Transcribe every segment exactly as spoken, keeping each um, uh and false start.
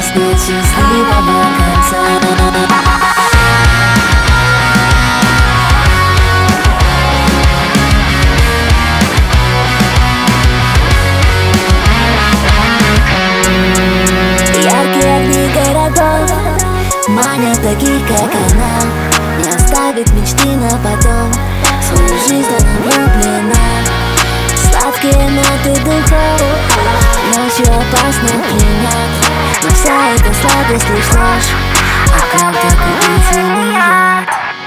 здесь нет счастливого конца. Яркие огни городов манят таких, как она. Не оставит мечты на потом, свою жизнь она влюблена. Сладкие ноты духов ночью опасно пленят, но вся эта сладость лишь ложь, а правда купительный яд.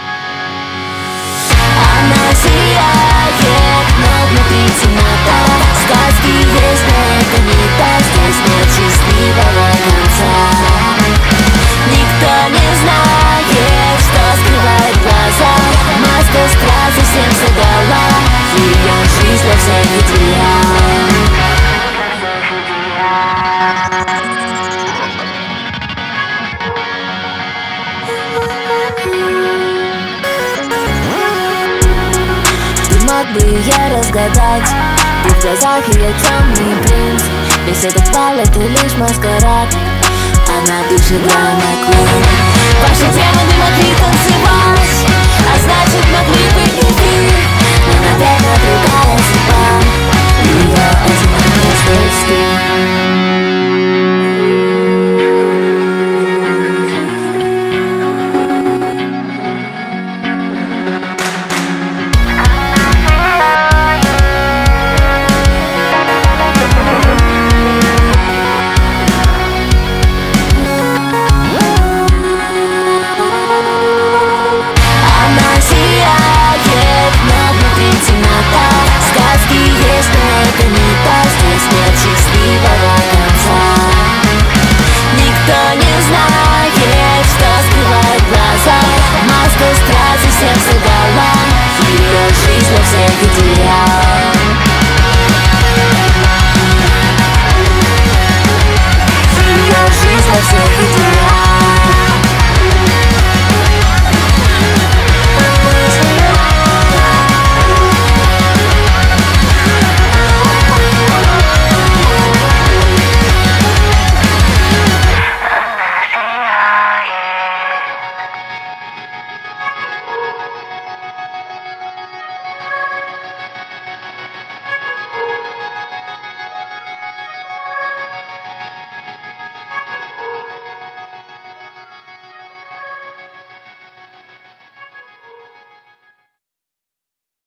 Она сияет, но внутри темнота. Сказки есть, но это не так. Здесь нет счастливого конца. Никто не знает, что скрывает глаза. Маска страсти всем задала. Ее жизнь для всех идеал. Мог бы ее разгадать, и в глазах ее темный принц. Весь этот бал — это лишь маскарад. Она дышит драма квин. Ваши демоны могли танцевать, а значит могли быть любви. Но, наверное, другая судьба. Ее одинокая здесь всех задала. Ее жизнь для всех идеал.